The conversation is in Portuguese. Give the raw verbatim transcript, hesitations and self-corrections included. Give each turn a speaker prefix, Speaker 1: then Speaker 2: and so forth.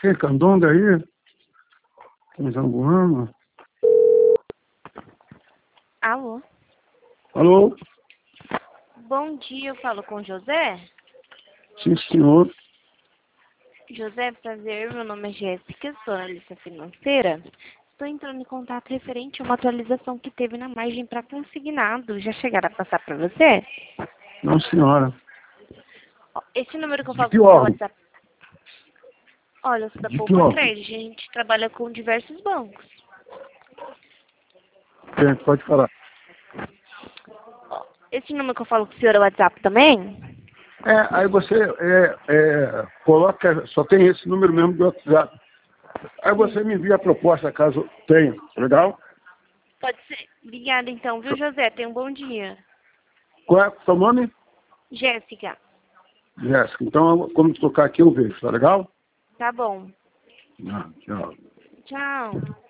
Speaker 1: Tem candonga aí? Tem zanguama?
Speaker 2: Alô?
Speaker 1: Alô?
Speaker 2: Bom dia, eu falo com o José?
Speaker 1: Sim, senhor.
Speaker 2: José, prazer, meu nome é Jéssica, sou analista financeira. Estou entrando em contato referente a uma atualização que teve na margem para consignado. Já chegaram a passar para você?
Speaker 1: Não, senhora.
Speaker 2: Ó, esse número que eu
Speaker 1: De
Speaker 2: falo
Speaker 1: que
Speaker 2: com o seu
Speaker 1: órgão?
Speaker 2: WhatsApp... Olha, eu sou da
Speaker 1: De que
Speaker 2: Poupa
Speaker 1: órgão?
Speaker 2: Crédito, a gente trabalha com diversos bancos.
Speaker 1: Tem, pode falar.
Speaker 2: Ó, esse número que eu falo com o senhor é o WhatsApp também?
Speaker 1: É, aí você é, é, coloca, só tem esse número mesmo do WhatsApp. Aí você me envia a proposta, caso tenha. Legal?
Speaker 2: Pode ser. Obrigada então, viu, José? Tenha um bom dia.
Speaker 1: Qual é o seu nome?
Speaker 2: Jéssica.
Speaker 1: Jéssica. Então, quando tocar aqui, eu vejo. Tá legal?
Speaker 2: Tá bom.
Speaker 1: Ah, tchau.
Speaker 2: Tchau.